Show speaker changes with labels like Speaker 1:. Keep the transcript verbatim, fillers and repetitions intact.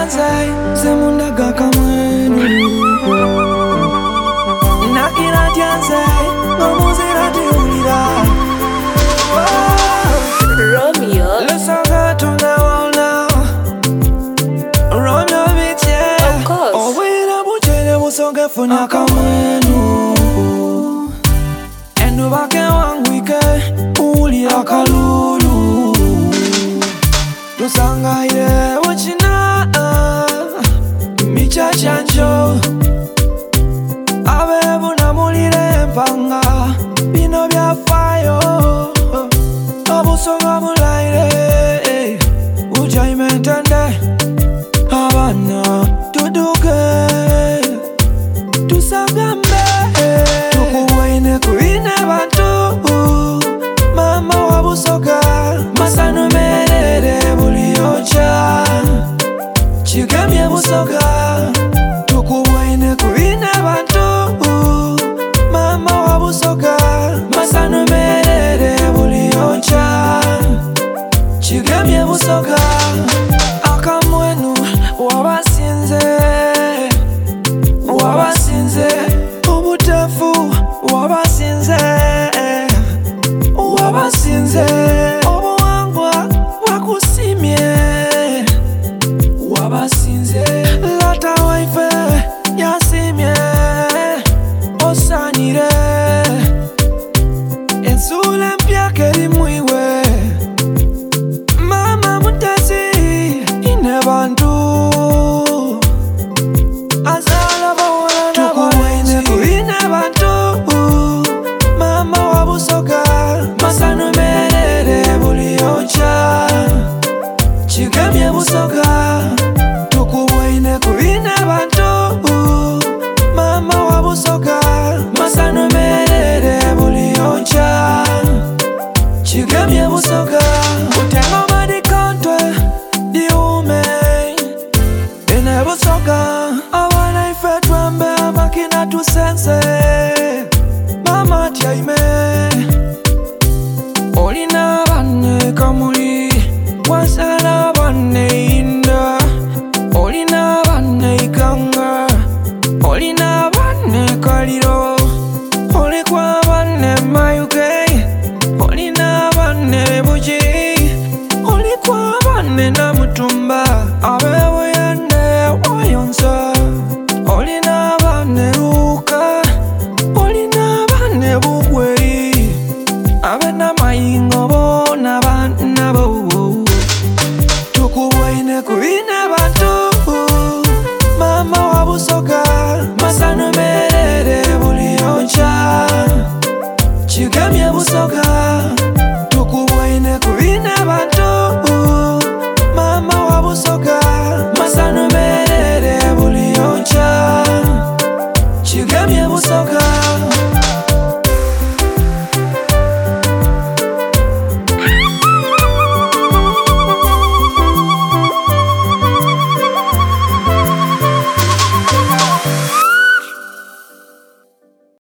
Speaker 1: tyanze zemunda gakamwenu nakira tyanze ngomuzira tiulira
Speaker 2: Romeo.
Speaker 1: Let's all go to the wall now. Romeo beat, yeah.
Speaker 2: Of course.
Speaker 1: Oh, wait, I'm watching musoge funya kamwenu. Endo bake wangwike uli akalulu. Tusanga ile wachina micha chancho. Abebu na mulire mpanga bino bya fayo. Abusoga mulaire ujai mentende abana tuduke tusagambe tukuwaine kuine bantu mama wabusoga masano merere buliocha chigamye busoga tukuwaine kuine bantu mama wabusoga masano merere buliocha chigamye busoga